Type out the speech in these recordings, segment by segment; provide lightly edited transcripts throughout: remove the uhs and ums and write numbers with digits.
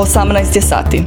18 je sati.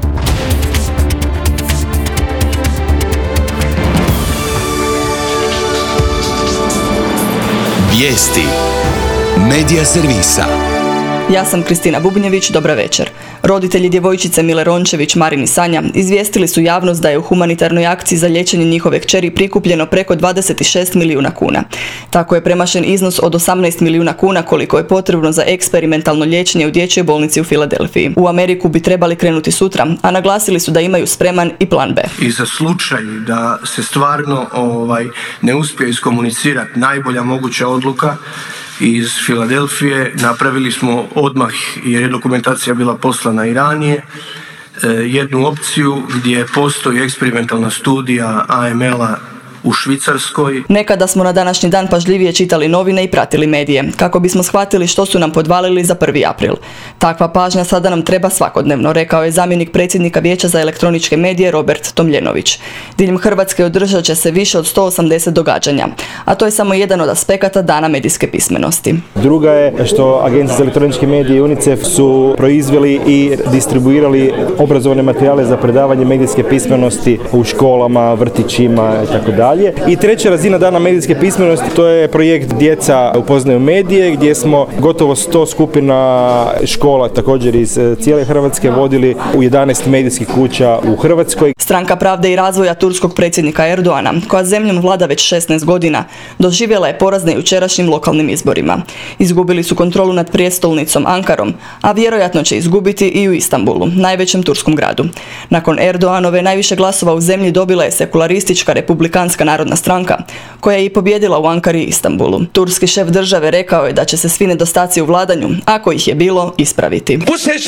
Vijesti Medija servisa. Ja sam Kristina Bubnjević, dobra večer. Roditelji djevojčice Mile Rončević, Marin i Sanja izvijestili su javnost da je u humanitarnoj akciji za liječenje njihove kćeri prikupljeno preko 26 milijuna kuna. Tako je premašen iznos od 18 milijuna kuna koliko je potrebno za eksperimentalno liječenje u dječjoj bolnici u Filadelfiji. U Ameriku bi trebali krenuti sutra, a naglasili su da imaju spreman i plan B. I za slučaj da se stvarno ne uspije iskomunicirati najbolja moguća odluka iz Filadelfije, napravili smo odmah, jer je dokumentacija bila poslana i ranije, jednu opciju gdje postoji eksperimentalna studija AML-a u Švicarskoj. Nekada smo na današnji dan pažljivije čitali novine i pratili medije, kako bismo shvatili što su nam podvalili za 1. april. Takva pažnja sada nam treba svakodnevno, rekao je zamjenik predsjednika Vijeća za elektroničke medije Robert Tomljenović. Diljem Hrvatske održat će se više od 180 događanja, a to je samo jedan od aspekata Dana medijske pismenosti. Druga je što Agencija za elektroničke medije i UNICEF su proizveli i distribuirali obrazovne materijale za predavanje medijske pismenosti u školama, vrtićima itd. I treća razina Dana medijske pismenosti, to je projekt Djeca upoznaju medije, gdje smo gotovo 100 skupina škola, također iz cijele Hrvatske, vodili u 11 medijskih kuća u Hrvatskoj. Stranka pravde i razvoja turskog predsjednika Erdoana, koja zemljom vlada već 16 godina, doživjela je poraz na jučerašnjim lokalnim izborima. Izgubili su kontrolu nad prijestolnicom Ankarom, a vjerojatno će izgubiti i u Istanbulu, najvećem turskom gradu. Nakon Erdoanove najviše glasova u zemlji dobila je sekularistička republikanska narodna stranka, koja je i pobjedila u Ankari i Istanbulu. Turski šef države rekao je da će se svi nedostaci u vladanju, ako ih je bilo, ispraviti.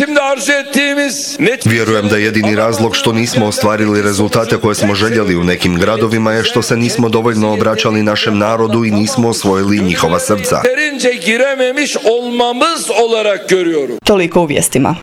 Vjerujem da je jedini razlog što nismo ostvarili rezultate koje smo željeli u nekim gradovima je što se nismo dovoljno obraćali našem narodu i nismo osvojili njihova srca. Toliko u vijestima.